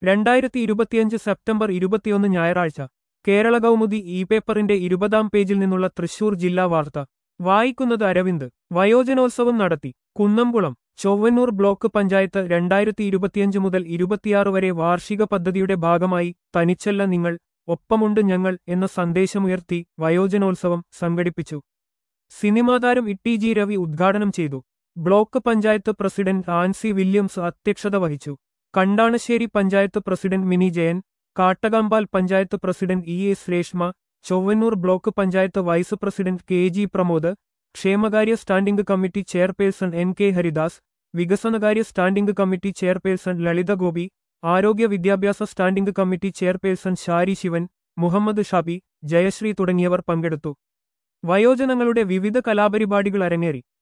2025 September 21 ഞായറാഴ്ച Kerala Kaumudi E പേപ്പറിന്റെ 20-ാം പേജിൽ നിന്നുള്ള തൃശൂർ ജില്ലാ വാർത്ത വായിക്കുന്നത് അരവിന്ദ്. വയോജനോത്സവം നടത്തി. കുന്നംകുളം. ചൊവ്വന്നൂർ ബ്ലോക്ക് പഞ്ചായത്ത് 2025 മുതൽ 26 വരെ വാർഷിക പദ്ധതിയുടെ ഭാഗമായി തനിച്ചല്ല നിങ്ങൾ, ഒപ്പമുണ്ട് ഞങ്ങൾ എന്ന സന്ദേശമുയർത്തി വയോജനോത്സവം സംഘടിപ്പിച്ചു. സിനിമാതാരം ഇ.ടി.ജി. രവി ഉദ്ഘാടനം ചെയ്തു. ബ്ലോക്ക് പഞ്ചായത്ത് പ്രസിഡന്റ് ആൻസി വില്യംസ് അധ്യക്ഷത വഹിച്ചു. Kandanassery panchayat president Mini Jayan, Kattakampal panchayat president E S. Reshma, Chowannur block panchayat vice president K G. Pramod, ക്ഷേമകാര്യ standing committee chairperson N K. Haridas, വികസനകാര്യ standing committee chairperson Lalitha Gopi, ആരോഗ്യ വിദ്യാഭ്യാസ standing committee chairperson Shari Sivan, Muhammad Shabi, Jayasree തുടങ്ങിയവർ പങ്കെടുത്തു. വയോജനങ്ങളുടെ വിവിധ കലാപരിപാടികൾ അരങ്ങേറി.